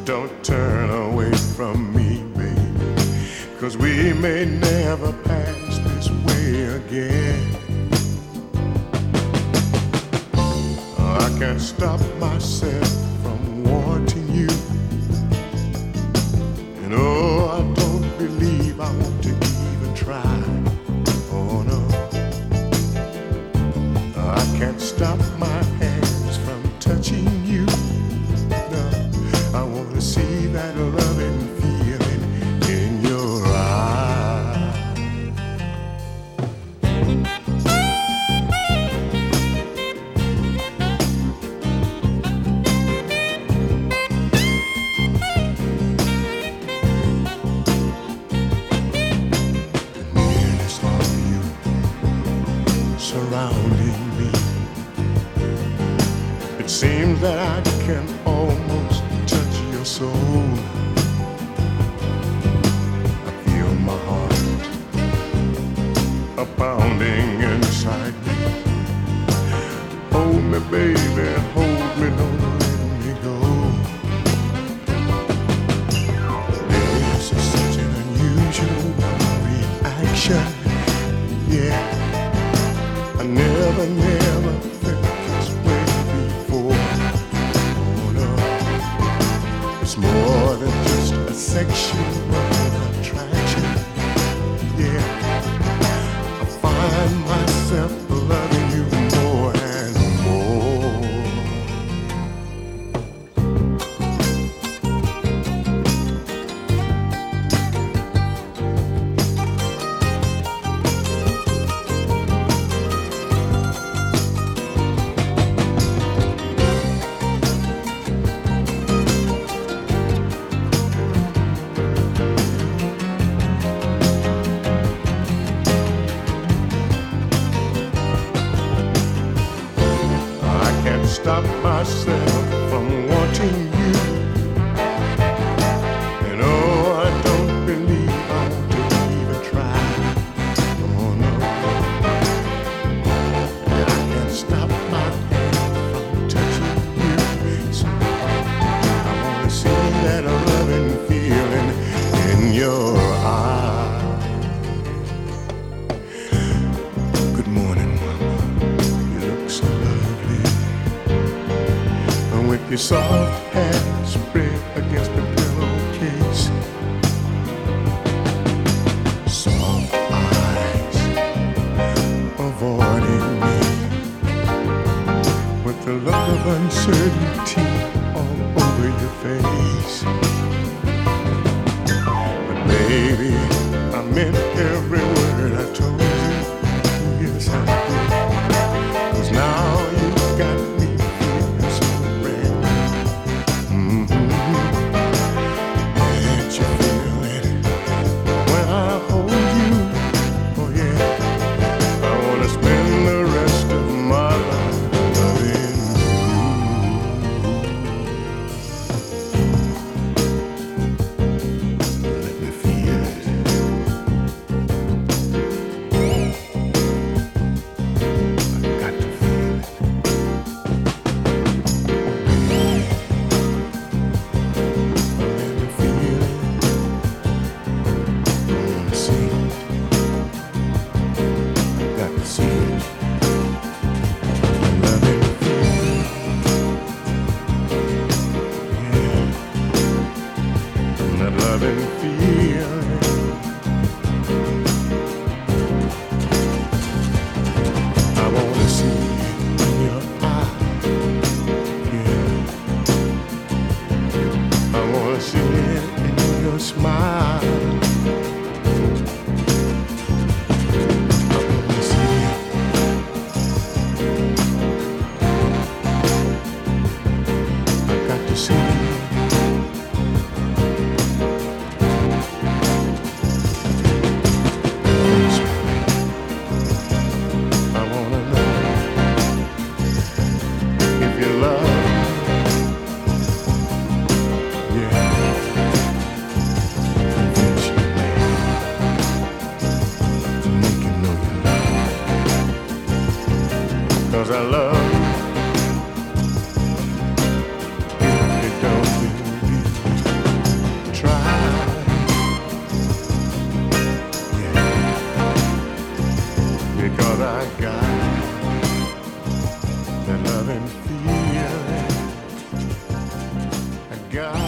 Don't turn away from me, baby, 'cause we may never pass this way again. I can't stop myself from wanting you. And oh, I don't believe I want to even try. Oh no, I can't stop my hands from touching you. No, I want to see that loving feeling in your eyes. Surrounding me, it seems that I can almost touch your soul. I feel my heart a pounding inside me. Hold me, baby, hold me, don't let me go. This is such an unusual reaction, yeah. I never felt this way before. Oh no, it's more than just a sexual attraction. Yeah, I find myself loving you more and more. Stop myself from wanting you. And oh, I don't believe I want to even try. Oh no, and I can't stop my hand from touching you. So I want to see that loving feeling in your eyes. Good morning, mama. You look so lovely. With your soft hair spread against the pillowcase, soft eyes avoiding me, with the look of uncertainty all over your face. But baby, I meant every word I told you. Yes, I did. 'Cause now you got me feeling so brand new. Can't you feel it when I hold you? Oh yeah, I wanna spend the rest of my life loving you. Let me feel it. I got to feel it. Let me feel it. I wanna see it. I got to see it. Loving the feeling. Yeah. That loving feeling. I wanna see it in your eyes. Yeah. I wanna see it in your smile. I wanna see it. I got to see it. I wanna know if you love, yeah, convince you. feeling. I got